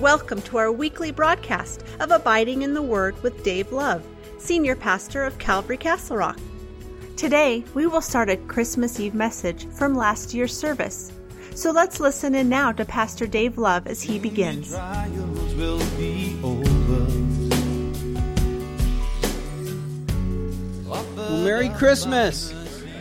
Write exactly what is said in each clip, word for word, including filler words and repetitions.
Welcome to our weekly broadcast of Abiding in the Word with Dave Love, Senior Pastor of Calvary Castle Rock. Today, we will start a Christmas Eve message from last year's service. So let's listen in now to Pastor Dave Love as he begins. Trials will be over. Well, Merry Christmas.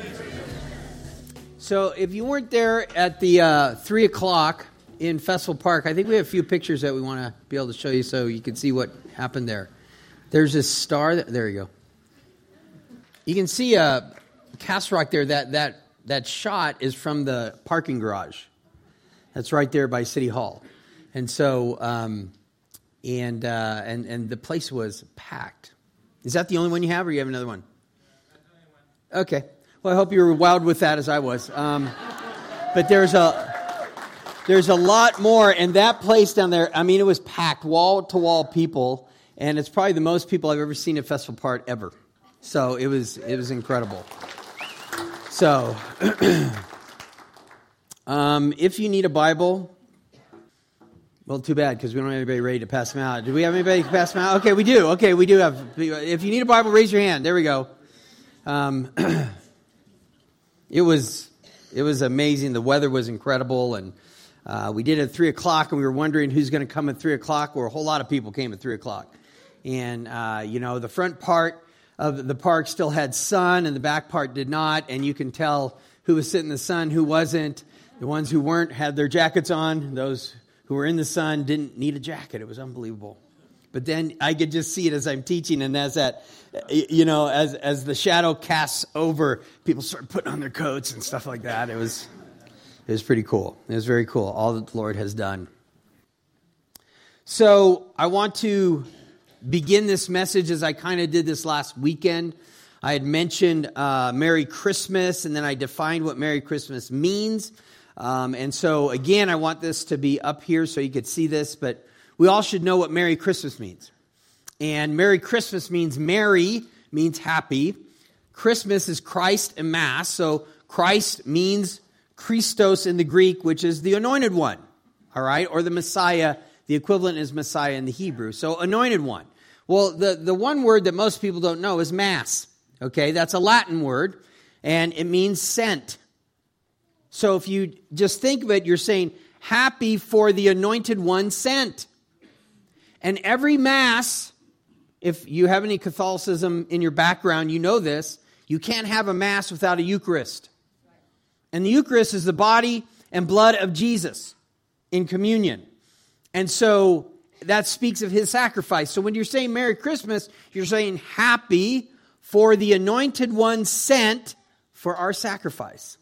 So if you weren't there at the uh, three o'clock in Festival Park, I think we have a few pictures that we want to be able to show you so you can see what happened there. There's this star. That, there you go. You can see uh, Castle Rock there. That, that, that shot is from the parking garage. That's right there by City Hall. And so, um, and, uh, and, and the place was packed. Is that the only one you have, or you have another one? Okay. Well, I hope you were wowed with that as I was. Um, but there's a there's a lot more, and that place down there, I mean, it was packed, wall-to-wall people, and it's probably the most people I've ever seen at Festival Park ever. So it was it was incredible. So, um, if you need a Bible, well, too bad, because we don't have anybody ready to pass them out. Do we have anybody to pass them out? Okay, we do. Okay, we do have. If you need a Bible, raise your hand. There we go. Um, it was it was amazing. The weather was incredible, and uh, we did it at three o'clock, and we were wondering who's going to come at three o'clock. Well, a whole lot of people came at three o'clock, and uh, you know, the front part of the park still had sun, and the back part did not, and you can tell who was sitting in the sun, who wasn't. The ones who weren't had their jackets on. Those who were in the sun didn't need a jacket. It was unbelievable. But then I could just see it as I'm teaching, and as that, you know, as as the shadow casts over, people start putting on their coats and stuff like that. It was, it was pretty cool. It was very cool, all that the Lord has done. So I want to begin this message as I kind of did this last weekend. I had mentioned uh, Merry Christmas, and then I defined what Merry Christmas means. Um, and so, again, I want this to be up here so you could see this, but we all should know what Merry Christmas means. And Merry Christmas means Merry means happy. Christmas is Christ and Mass. So Christ means Christos in the Greek, which is the anointed one. All right? Or the Messiah. The equivalent is Messiah in the Hebrew. So anointed one. Well, the, the one word that most people don't know is Mass. Okay? That's a Latin word. And it means sent. So if you just think of it, you're saying, happy for the anointed one sent. And every Mass, if you have any Catholicism in your background, you know this, you can't have a Mass without a Eucharist. And the Eucharist is the body and blood of Jesus in communion. And so that speaks of his sacrifice. So when you're saying Merry Christmas, you're saying happy for the anointed one sent for our sacrifice.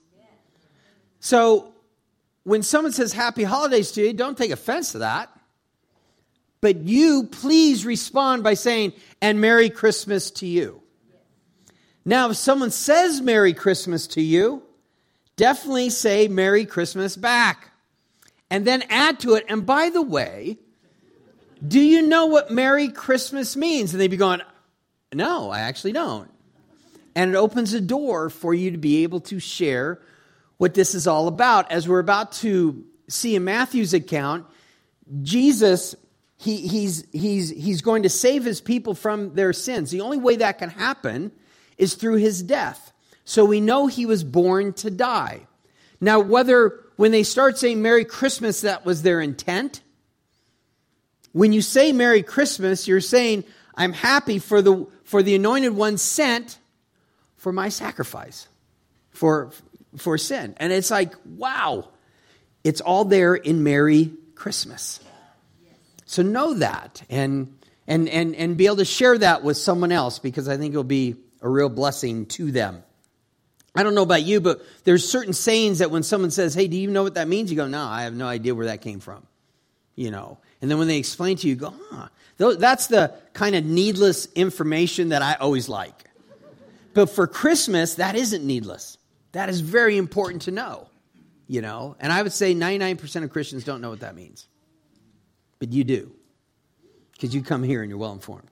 So when someone says happy holidays to you, don't take offense to that. But you please respond by saying, and Merry Christmas to you. Now, if someone says Merry Christmas to you, definitely say Merry Christmas back. And then add to it, and by the way, do you know what Merry Christmas means? And they'd be going, no, I actually don't. And it opens a door for you to be able to share what this is all about. As we're about to see in Matthew's account, Jesus, he, he's, he's, he's going to save his people from their sins. The only way that can happen is through his death. So we know he was born to die. Now, whether when they start saying Merry Christmas, that was their intent. When you say Merry Christmas, you're saying, I'm happy for the, for the anointed one sent for my sacrifice, for for sin. And it's like, wow, it's all there in Merry Christmas. So know that and and and and be able to share that with someone else, because I think it'll be a real blessing to them. I don't know about you, but there's certain sayings that when someone says, hey, do you know what that means? You go, no, I have no idea where that came from. You know, and then when they explain to you, you go, huh. That's the kind of needless information that I always like. But for Christmas, that isn't needless. That is very important to know, you know. And I would say ninety-nine percent of Christians don't know what that means. But you do, because you come here and you're well informed.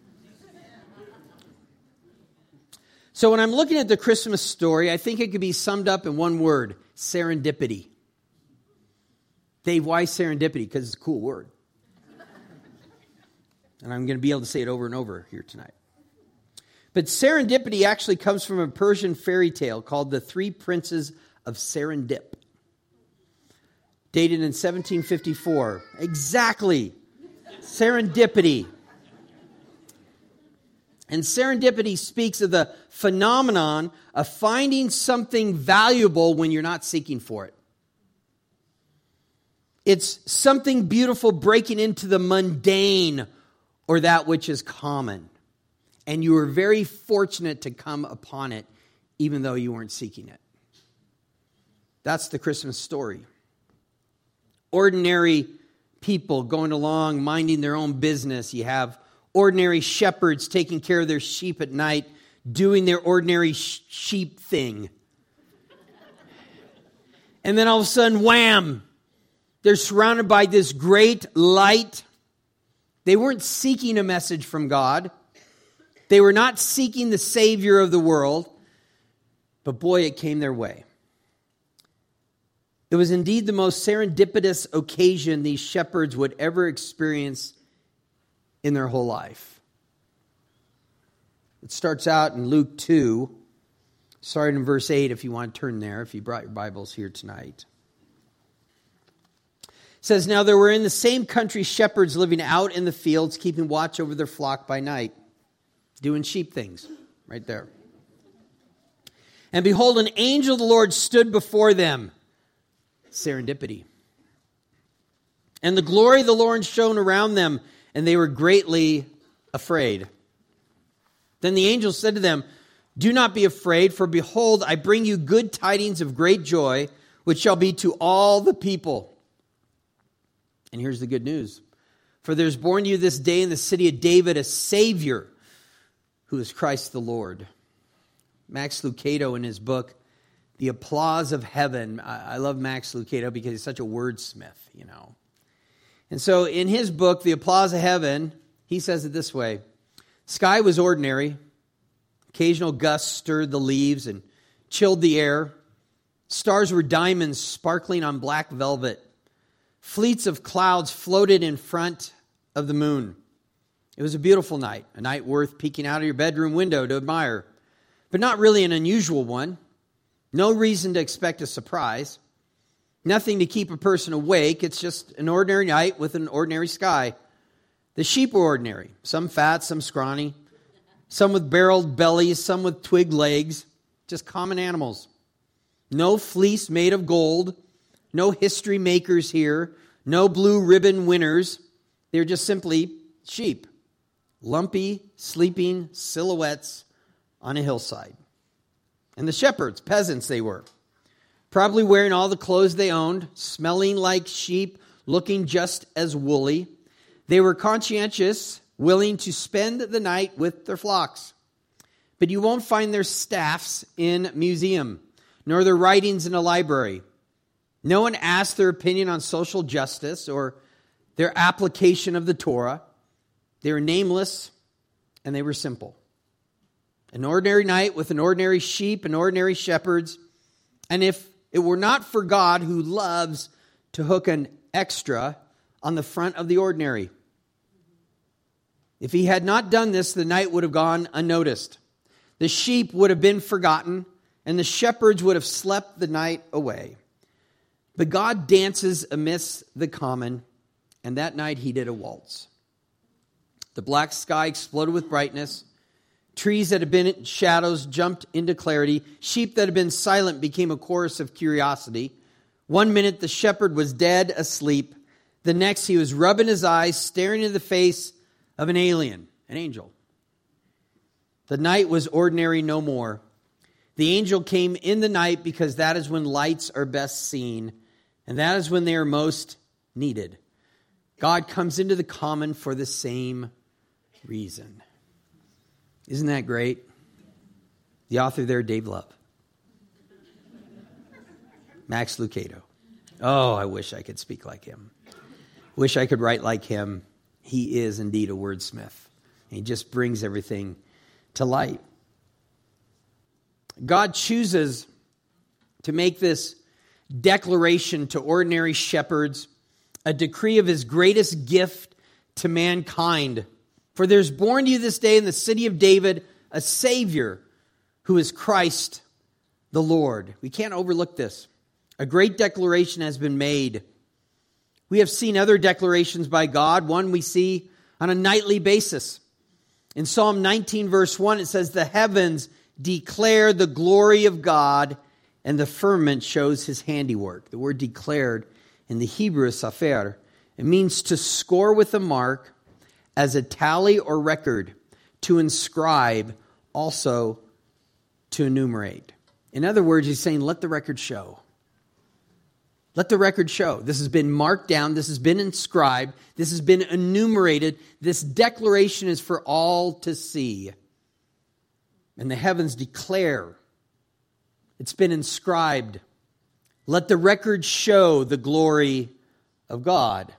So when I'm looking at the Christmas story, I think it could be summed up in one word: serendipity. Dave, why serendipity? Because it's a cool word. And I'm going to be able to say it over and over here tonight. But serendipity actually comes from a Persian fairy tale called The Three Princes of Serendip, dated in seventeen fifty-four. Exactly. Serendipity. And serendipity speaks of the phenomenon of finding something valuable when you're not seeking for it. It's something beautiful breaking into the mundane or that which is common. And you were very fortunate to come upon it, even though you weren't seeking it. That's the Christmas story. Ordinary people going along, minding their own business. You have ordinary shepherds taking care of their sheep at night, doing their ordinary sh- sheep thing. And then all of a sudden, wham! They're surrounded by this great light. They weren't seeking a message from God. They were not seeking the Savior of the world. But boy, it came their way. It was indeed the most serendipitous occasion these shepherds would ever experience in their whole life. It starts out in Luke two, starting in verse eight, if you want to turn there, if you brought your Bibles here tonight. It says, "Now there were in the same country shepherds living out in the fields, keeping watch over their flock by night," doing sheep things, right there. "And behold, an angel of the Lord stood before them." Serendipity. "And the glory of the Lord shone around them, and they were greatly afraid. Then the angel said to them, 'Do not be afraid, for behold, I bring you good tidings of great joy, which shall be to all the people.' And here's the good news. 'For there is born to you this day in the city of David a Savior, who is Christ the Lord.'" Max Lucado, in his book, The Applause of Heaven. I love Max Lucado because he's such a wordsmith, you know. And so in his book, The Applause of Heaven, he says it this way: "Sky was ordinary. Occasional gusts stirred the leaves and chilled the air. Stars were diamonds sparkling on black velvet. Fleets of clouds floated in front of the moon. It was a beautiful night, a night worth peeking out of your bedroom window to admire, but not really an unusual one. No reason to expect a surprise. Nothing to keep a person awake. It's just an ordinary night with an ordinary sky. The sheep were ordinary. Some fat, some scrawny. Some with barreled bellies, some with twig legs. Just common animals. No fleece made of gold. No history makers here. No blue ribbon winners. They're just simply sheep. Lumpy, sleeping silhouettes on a hillside. And the shepherds, peasants they were, probably wearing all the clothes they owned, smelling like sheep, looking just as woolly. They were conscientious, willing to spend the night with their flocks. But you won't find their staffs in a museum, nor their writings in a library. No one asked their opinion on social justice or their application of the Torah. They were nameless, and they were simple. An ordinary night with an ordinary sheep and ordinary shepherds. And if it were not for God, who loves to hook an extra on the front of the ordinary, if he had not done this, the night would have gone unnoticed. The sheep would have been forgotten, and the shepherds would have slept the night away. But God dances amidst the common, and that night he did a waltz. The black sky exploded with brightness. Trees that had been in shadows jumped into clarity. Sheep that had been silent became a chorus of curiosity. One minute the shepherd was dead asleep. The next he was rubbing his eyes, staring into the face of an alien, an angel. The night was ordinary no more. The angel came in the night because that is when lights are best seen, and that is when they are most needed. God comes into the common for the same reason. Isn't that great? The author there, Dave Love. Max Lucado. Oh, I wish I could speak like him. Wish I could write like him. He is indeed a wordsmith. He just brings everything to light. God chooses to make this declaration to ordinary shepherds, a decree of his greatest gift to mankind, For there's born to you this day in the city of David a Savior who is Christ the Lord. We can't overlook this. A great declaration has been made. We have seen other declarations by God. One we see on a nightly basis. In Psalm nineteen, verse one, it says, the heavens declare the glory of God, and the firmament shows his handiwork. The word declared in the Hebrew is safer. It means to score with a mark as a tally or record, to inscribe, also to enumerate. In other words, he's saying, let the record show. Let the record show. This has been marked down. This has been inscribed. This has been enumerated. This declaration is for all to see. And the heavens declare. It's been inscribed. Let the record show the glory of God.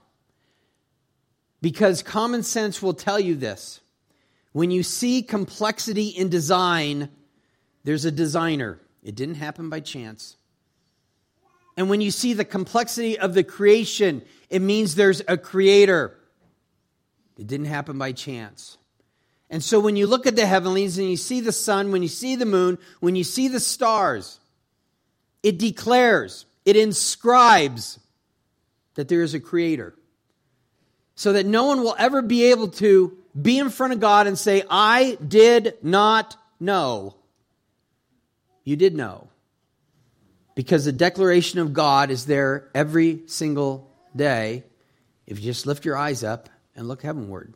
Because common sense will tell you this. When you see complexity in design, there's a designer. It didn't happen by chance. And when you see the complexity of the creation, it means there's a creator. It didn't happen by chance. And so when you look at the heavenlies and you see the sun, when you see the moon, when you see the stars, it declares, it inscribes that there is a creator. So that no one will ever be able to be in front of God and say, I did not know. You did know. Because the declaration of God is there every single day. If you just lift your eyes up and look heavenward.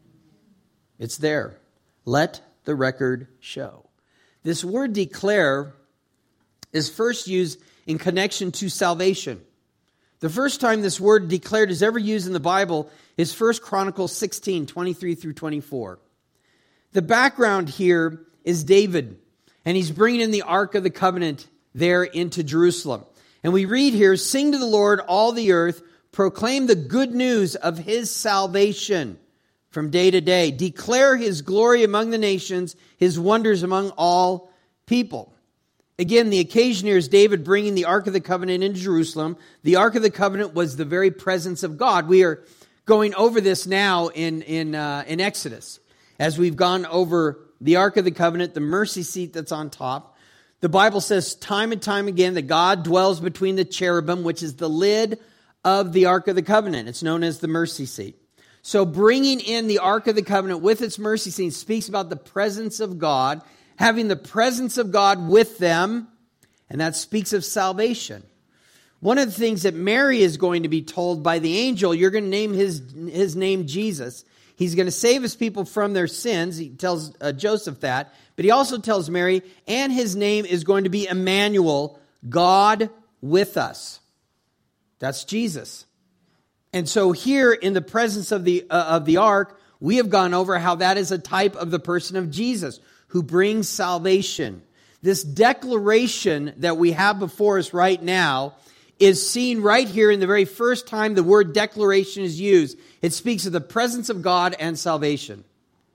It's there. Let the record show. This word declare is first used in connection to salvation. The first time this word declared is ever used in the Bible is First Chronicles sixteen, twenty-three through twenty-four. The background here is David, and he's bringing in the Ark of the Covenant there into Jerusalem. And we read here, sing to the Lord, all the earth, proclaim the good news of his salvation from day to day. Declare his glory among the nations, his wonders among all people. Again, the occasion here is David bringing the Ark of the Covenant into Jerusalem. The Ark of the Covenant was the very presence of God. We are going over this now in, in, uh, in Exodus. As we've gone over the Ark of the Covenant, the mercy seat that's on top. The Bible says time and time again that God dwells between the cherubim, which is the lid of the Ark of the Covenant. It's known as the mercy seat. So bringing in the Ark of the Covenant with its mercy seat speaks about the presence of God, having the presence of God with them, and that speaks of salvation. One of the things that Mary is going to be told by the angel, you're going to name his, his name Jesus. He's going to save his people from their sins. He tells uh, Joseph that. But he also tells Mary, and his name is going to be Emmanuel, God with us. That's Jesus. And so here in the presence of the uh, of the ark, we have gone over how that is a type of the person of Jesus who brings salvation. This declaration that we have before us right now is seen right here in the very first time the word declaration is used. It speaks of the presence of God and salvation.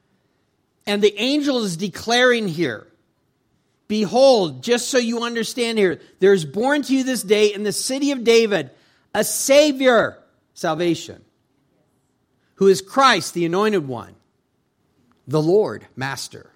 And the angel is declaring here, behold, just so you understand here, there is born to you this day in the city of David a Savior, salvation, who is Christ, the Anointed One, the Lord, Master.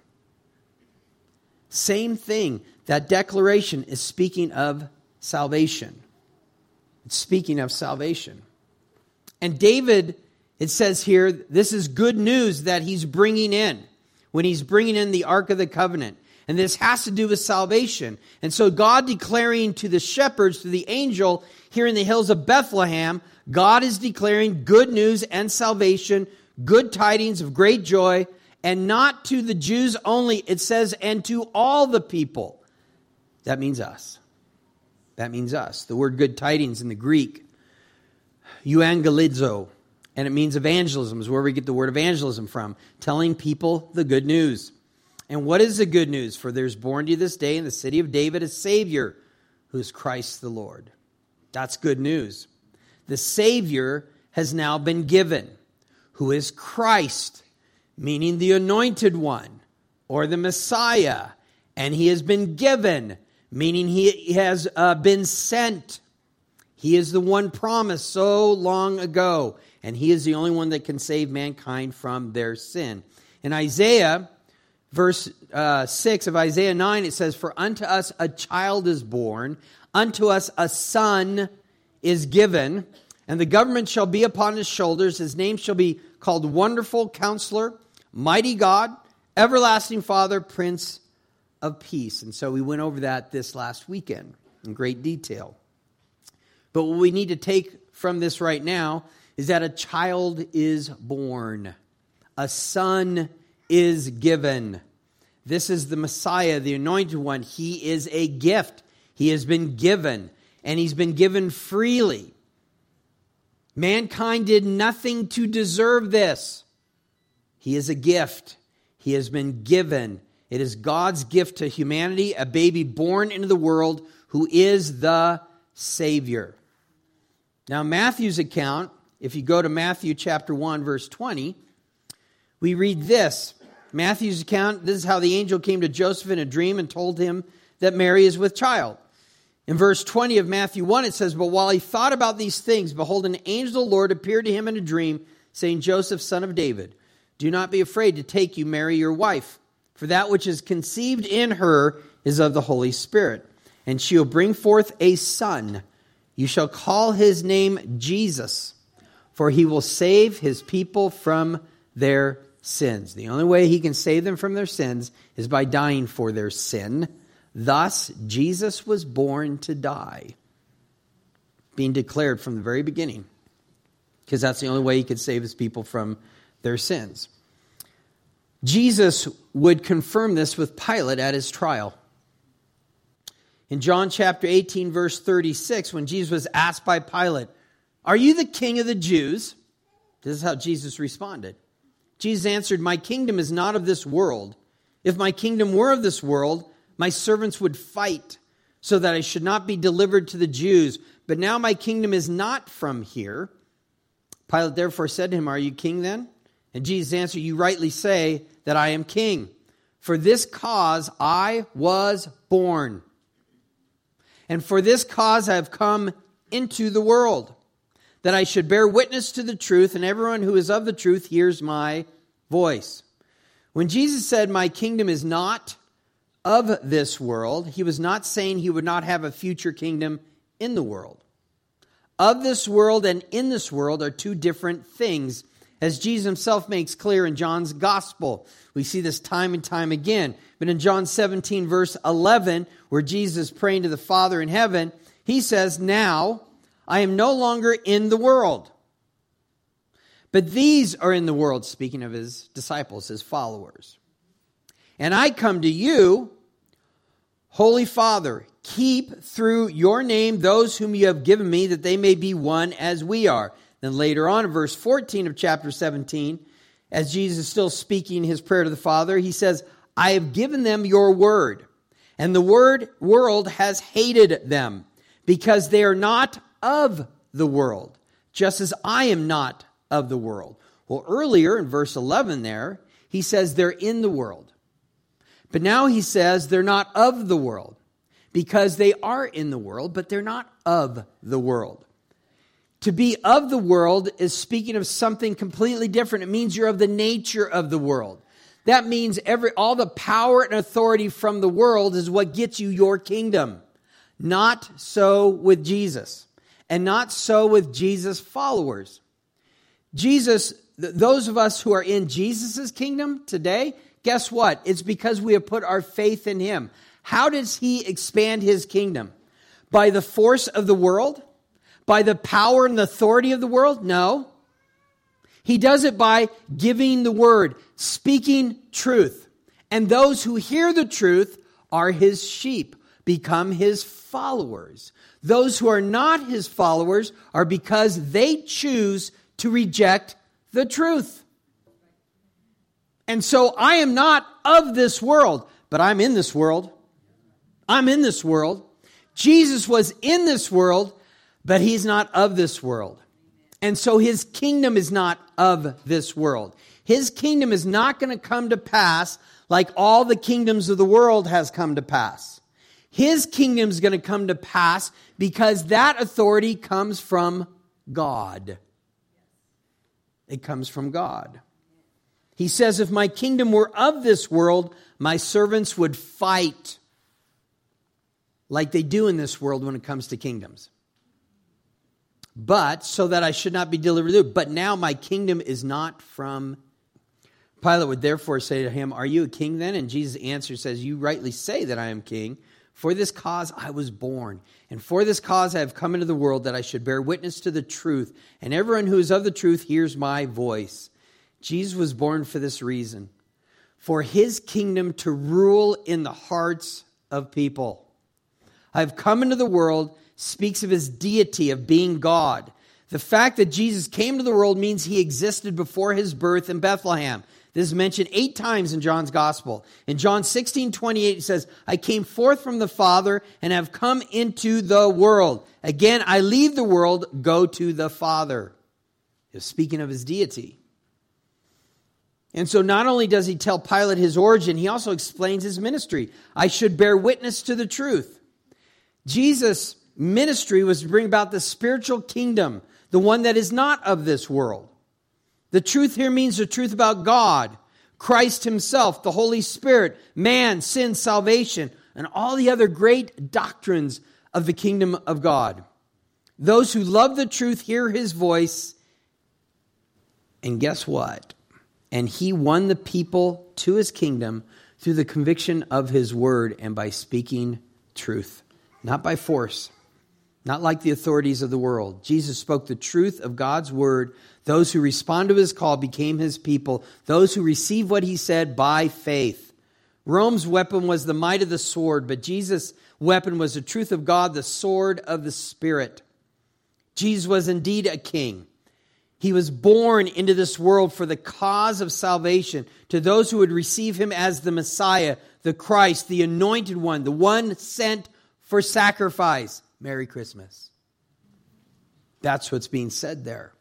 Same thing. That declaration is speaking of salvation. It's speaking of salvation. And David, it says here, this is good news that he's bringing in. When he's bringing in the Ark of the Covenant. And this has to do with salvation. And so God declaring to the shepherds, to the angel here in the hills of Bethlehem, God is declaring good news and salvation, good tidings of great joy, and not to the Jews only. It says, and to all the people. That means us. That means us. The word good tidings in the Greek, euangelizo. And it means evangelism is where we get the word evangelism from. Telling people the good news. And what is the good news? For there's born to you this day in the city of David a Savior, who is Christ the Lord. That's good news. The Savior has now been given, who is Christ, meaning the Anointed One, or the Messiah. And he has been given, meaning he has uh, been sent. He is the one promised so long ago. and he is the only one that can save mankind from their sin. In Isaiah, verse uh, six of Isaiah nine, it says, "For unto us a child is born, unto us a son is given, and the government shall be upon his shoulders. His name shall be called Wonderful Counselor, Mighty God, Everlasting Father, Prince of Peace." And so we went over that this last weekend in great detail. But what we need to take from this right now is that a child is born. A son is given. This is the Messiah, the Anointed One. He is a gift. He has been given, and he's been given freely. Mankind did nothing to deserve this. He is a gift. He has been given. It is God's gift to humanity, a baby born into the world who is the Savior. Now, Matthew's account, if you go to Matthew chapter one, verse twenty, we read this. Matthew's account, this is how the angel came to Joseph in a dream and told him that Mary is with child. In verse twenty of Matthew one, it says, "But while he thought about these things, behold, an angel of the Lord appeared to him in a dream, saying, Joseph, son of David, do not be afraid to take you Mary, your wife, for that which is conceived in her is of the Holy Spirit. And she will bring forth a son. You shall call his name Jesus, for he will save his people from their sins." The only way he can save them from their sins is by dying for their sin. Thus, Jesus was born to die, being declared from the very beginning, because that's the only way he could save his people from their sins. Jesus would confirm this with Pilate at his trial. In John chapter eighteen, verse thirty-six, when Jesus was asked by Pilate, "Are you the king of the Jews?" This is how Jesus responded. Jesus answered, "My kingdom is not of this world. If my kingdom were of this world, my servants would fight so that I should not be delivered to the Jews. But now my kingdom is not from here." Pilate therefore said to him, "Are you king then?" And Jesus answered, "You rightly say that I am king. For this cause I was born. And for this cause I have come into the world, that I should bear witness to the truth, and everyone who is of the truth hears my voice." When Jesus said, "My kingdom is not of this world," he was not saying he would not have a future kingdom in the world. Of this world and in this world are two different things, as Jesus himself makes clear in John's gospel. We see this time and time again. But in John seventeen, verse eleven, where Jesus is praying to the Father in heaven, he says, "Now I am no longer in the world, but these are in the world," speaking of his disciples, his followers. "And I come to you, Holy Father, keep through your name those whom you have given me, that they may be one as we are." Then later on in verse fourteen of chapter seventeen, as Jesus is still speaking his prayer to the Father, he says, "I have given them your word, and the word world has hated them, because they are not of the world, just as I am not of the world." Well, earlier in verse eleven there, he says they're in the world. But now he says they're not of the world, because they are in the world, but they're not of the world. To be of the world is speaking of something completely different. It means you're of the nature of the world. That means every all the power and authority from the world is what gets you your kingdom. Not so with Jesus, and not so with Jesus' followers. Jesus, th- those of us who are in Jesus' kingdom today, guess what? It's because we have put our faith in him. How does he expand his kingdom? By the force of the world? By the power and the authority of the world? No. He does it by giving the word, speaking truth. And those who hear the truth are his sheep, become his followers. Those who are not his followers are because they choose to reject the truth. And so I am not of this world, but I'm in this world. I'm in this world. Jesus was in this world, but he's not of this world. And so his kingdom is not of this world. His kingdom is not going to come to pass like all the kingdoms of the world has come to pass. His kingdom is going to come to pass because that authority comes from God. It comes from God. He says, if my kingdom were of this world, my servants would fight like they do in this world when it comes to kingdoms. But, so that I should not be delivered. But now my kingdom is not from. Pilate would therefore say to him, are you a king then? And Jesus' answer says, you rightly say that I am king. For this cause I was born, and for this cause I have come into the world, that I should bear witness to the truth. And everyone who is of the truth hears my voice. Jesus was born for this reason, for his kingdom to rule in the hearts of people. I have come into the world speaks of his deity, of being God. The fact that Jesus came to the world means he existed before his birth in Bethlehem. This is mentioned eight times in John's gospel. In John sixteen twenty-eight, it says, I came forth from the Father and have come into the world. Again, I leave the world, go to the Father. He's speaking of his deity. And so not only does he tell Pilate his origin, he also explains his ministry. I should bear witness to the truth. Jesus' ministry was to bring about the spiritual kingdom, the one that is not of this world. The truth here means the truth about God, Christ himself, the Holy Spirit, man, sin, salvation, and all the other great doctrines of the kingdom of God. Those who love the truth hear his voice, and guess what? And he won the people to his kingdom through the conviction of his word and by speaking truth, not by force, not like the authorities of the world. Jesus spoke the truth of God's word. Those who respond to his call became his people. Those who receive what he said by faith. Rome's weapon was the might of the sword, but Jesus' weapon was the truth of God, the sword of the Spirit. Jesus was indeed a king. He was born into this world for the cause of salvation to those who would receive him as the Messiah, the Christ, the anointed one, the one sent for sacrifice. Merry Christmas. That's what's being said there.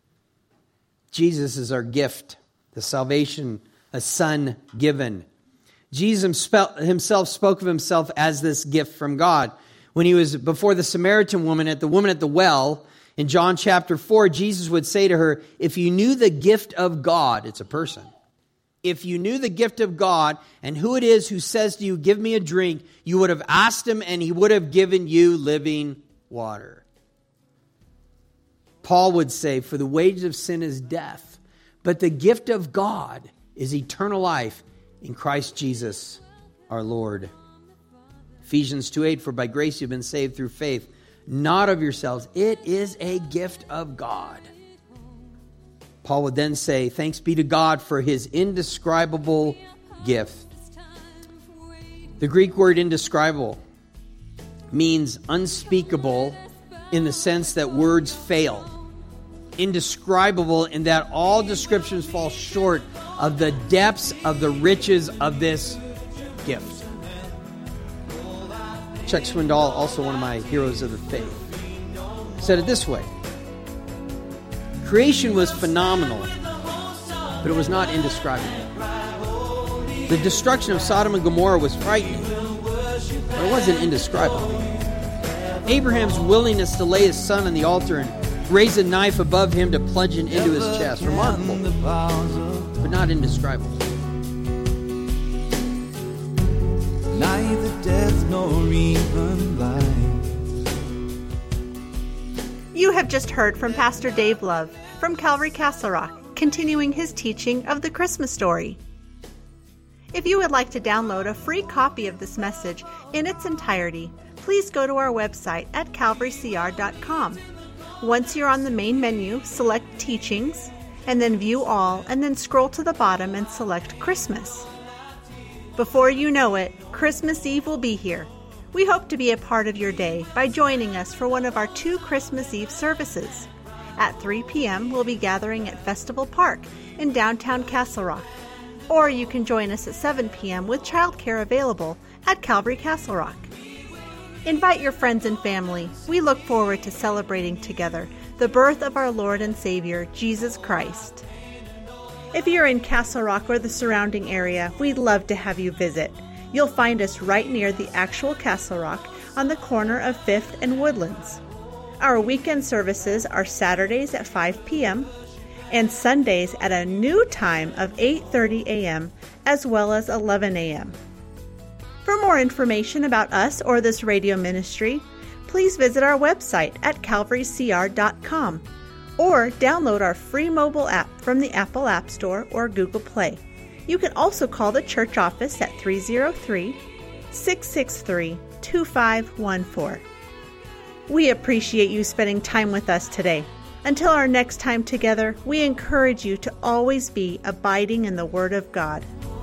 Jesus is our gift, the salvation, a son given. Jesus himself spoke of himself as this gift from God. When he was before the Samaritan woman, at the woman at the well, in John chapter four, Jesus would say to her, if you knew the gift of God, it's a person. If you knew the gift of God and who it is who says to you, give me a drink, you would have asked him and he would have given you living water. Paul would say, for the wages of sin is death, but the gift of God is eternal life in Christ Jesus our Lord. Ephesians two eight, for by grace you've been saved through faith, not of yourselves. It is a gift of God. Paul would then say, thanks be to God for his indescribable gift. The Greek word indescribable means unspeakable in the sense that words fail. Indescribable in that all descriptions fall short of the depths of the riches of this gift. Chuck Swindoll, also one of my heroes of the faith, said it this way. Creation was phenomenal, but it was not indescribable. The destruction of Sodom and Gomorrah was frightening, but it wasn't indescribable. Abraham's willingness to lay his son on the altar and raise a knife above him to plunge it into his chest, remarkable, but not indescribable. Neither death nor even life. You have just heard from Pastor Dave Love from Calvary Castle Rock, continuing his teaching of the Christmas story. If you would like to download a free copy of this message in its entirety, please go to our website at calvary c r dot com. Once you're on the main menu, select Teachings, and then View All, and then scroll to the bottom and select Christmas. Before you know it, Christmas Eve will be here. We hope to be a part of your day by joining us for one of our two Christmas Eve services. At three p.m., we'll be gathering at Festival Park in downtown Castle Rock. Or you can join us at seven p.m. with childcare available at Calvary Castle Rock. Invite your friends and family. We look forward to celebrating together the birth of our Lord and Savior, Jesus Christ. If you're in Castle Rock or the surrounding area, we'd love to have you visit. You'll find us right near the actual Castle Rock on the corner of fifth and Woodlands. Our weekend services are Saturdays at five p.m. and Sundays at a new time of eight thirty a.m. as well as eleven a.m. For more information about us or this radio ministry, please visit our website at calvary c r dot com or download our free mobile app from the Apple App Store or Google Play. You can also call the church office at three oh three, six six three, two five one four. We appreciate you spending time with us today. Until our next time together, we encourage you to always be abiding in the Word of God.